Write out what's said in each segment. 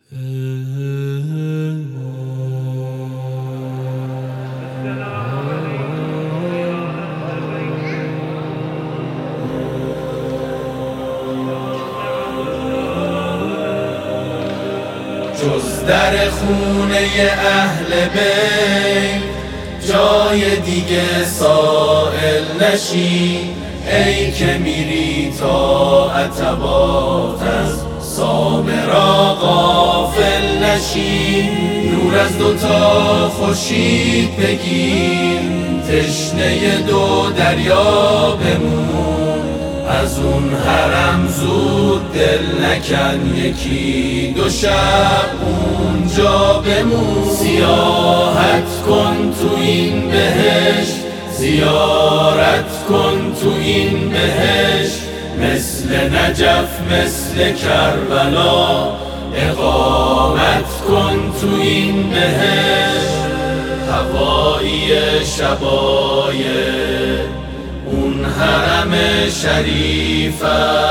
جز در خونه اهل بیت جای دیگه سائل نشی، ای که میری تا عتبات از سامرا غافل نشی. نور از دوتا خورشید بگیر، تشنه دو دریا بمون، از اون حرم زود دل نکن، یکی دو شب اونجا بمون. سیاحت کن تو این بهشت، زیارت کن تو این بهشت، مثل نجف مثل کربلا اقامت کن تو این بهشت. هوایی شبای اون حرم شریفم،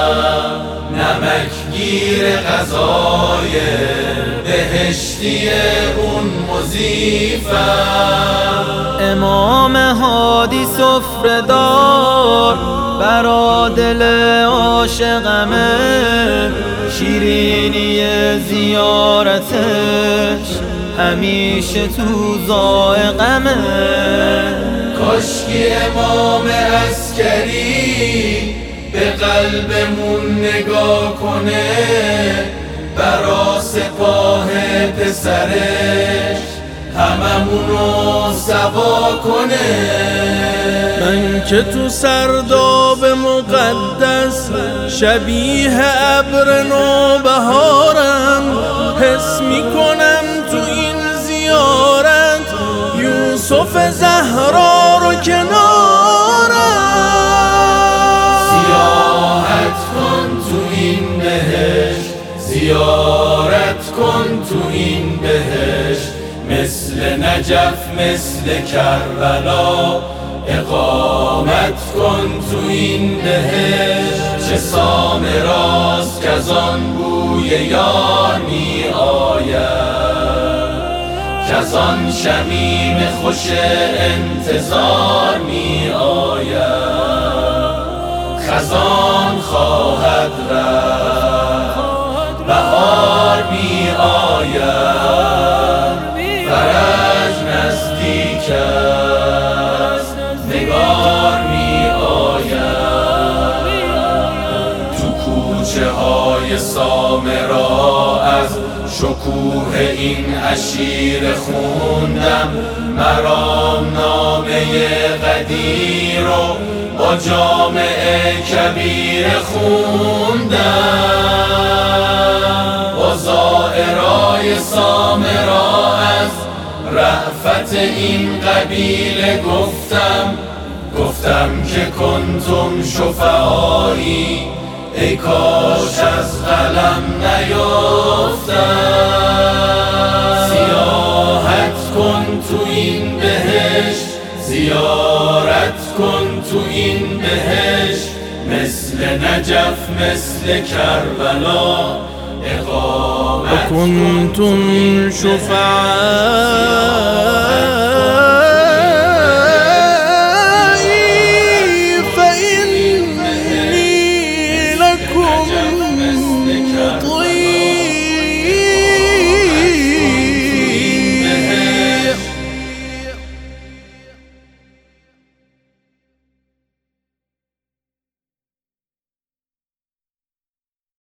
نمکگیر غذای بهشتی اون مضیفم. امام هادی سفره دار برا دل عاشقمه، شیرینی زیارتش همیشه تو ذائقمه. کاشکی امام عسکری به قلبمون نگاه کنه، برا سپاه پسرش هممونو سوا کنه. من که تو سرداب مقدس شبیه ابر نوبهارم، حس میکنم تو این زیارت یوسف زهرا رو کنارم. سیاحت کن تو این بهشت، زیارت کن تو این بهشت، مثل نجف مثل کربلا اقامت کن تو این بهشت. چه سامراست کزان بوی یار می آید، کزان شمیم خوش انتظار می آید. خزان خواهد رفت بهار می آید، فرج نزدیک است نگار می آید. تو کوچه های سامرا از شکوه این عشیره خوندم، مرام نامه قدیر و با جامعه کبیر خوندم. با زائرای سامرا از رأفت این قبیله گفتم که کنتم شفعایی، ای کاش از قلم نیافتم. سیاحت کن تو این بهشت، زیارت کن تو این بهشت، مثل نجف مثل کربلا اقامت کن تو این شفعاء